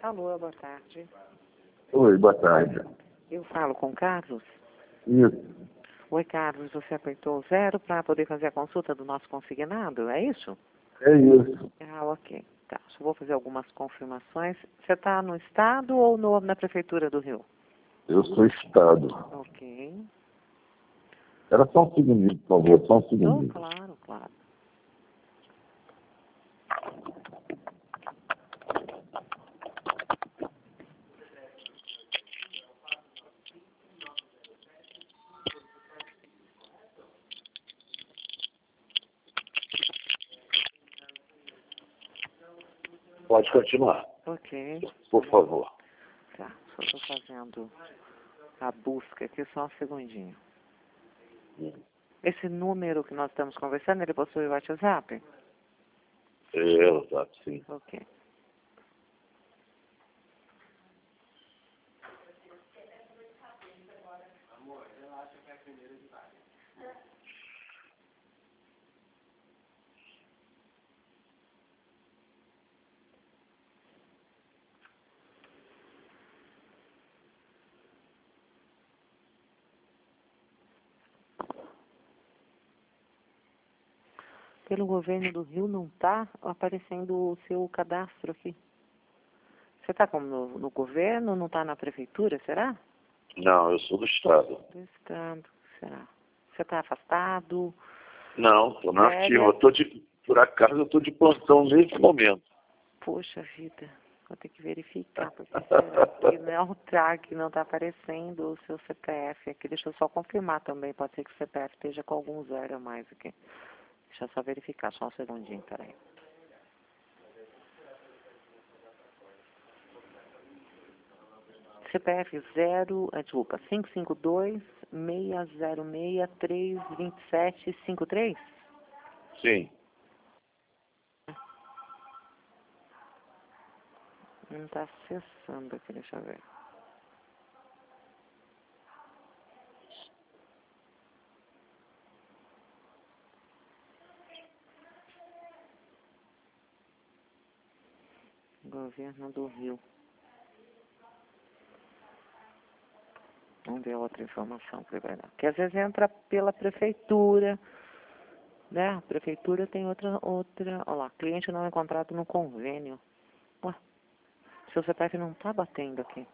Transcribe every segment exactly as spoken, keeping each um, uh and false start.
Alô, boa tarde. Oi, boa tarde. Eu falo com o Carlos. Isso, Oi, Carlos, você apertou o zero para poder fazer a consulta do nosso consignado, é isso? é isso. Ah, ok. Tá, só vou fazer algumas confirmações. Você está no estado ou no, na prefeitura do Rio? Eu sou Estado. Ok. Era só um segundinho, por favor, só um Oh, segundinho. claro, claro. Pode continuar, Ok. por favor. Tá, só estou fazendo a busca aqui, só um segundinho. Hum. Esse número que nós estamos conversando, ele possui o WhatsApp? É, exato, sim. Ok. Pelo governo do Rio não está aparecendo o seu cadastro aqui. Você está como no, no governo, não está na prefeitura, será? Não, eu sou do Estado. Do estado, será? Você está afastado? Não, estou na Férias? ativa. Eu tô de, por acaso eu estou de plantão nesse momento. Poxa vida, vou ter que verificar, porque será que não tá, que não está aparecendo o seu C P F aqui. Deixa eu só confirmar também, pode ser que o C P F esteja com algum zero a mais aqui. Deixa eu só verificar, só um segundinho, peraí. C P F zero, ah, desculpa, cinco cinco dois, seis zero seis, três dois sete cinco três? Sim. Não está acessando aqui, deixa eu ver. Governo do Rio. Vamos ver outra informação que ele vai dar. Porque às vezes entra pela prefeitura, né? A prefeitura tem outra, outra... Olha lá, cliente não encontrado no convênio. Ué, seu C P F não está batendo aqui.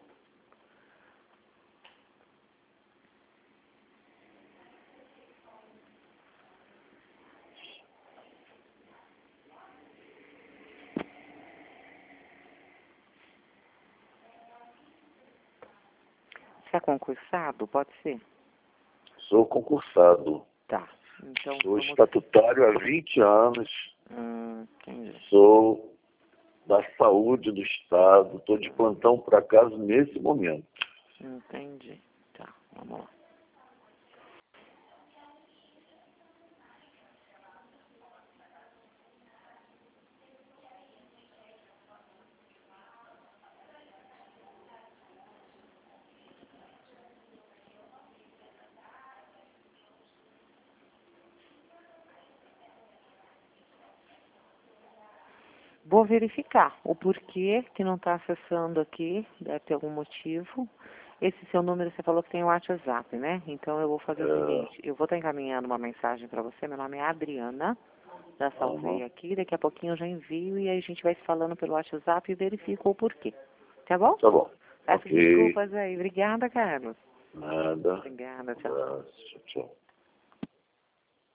Você é concursado? Pode ser? Sou concursado. Tá. Então, Sou vamos... estatutário há vinte anos. Hum, entendi. Sou da saúde do Estado. Estou de plantão por acaso nesse momento. Entendi. Tá, vamos lá. Vou verificar o porquê que não está acessando aqui, deve ter algum motivo. Esse seu número, você falou que tem o WhatsApp, né? Então, eu vou fazer o É, seguinte, eu vou estar encaminhando uma mensagem para você, meu nome é Adriana, já salvei uhum. aqui, daqui a pouquinho eu já envio e aí a gente vai se falando pelo WhatsApp e verifica o porquê. Tá bom? Tá bom. Peço Ok. desculpas aí. Obrigada, Carlos. Nada. Obrigada, Um tchau. abraço. Tchau, tchau.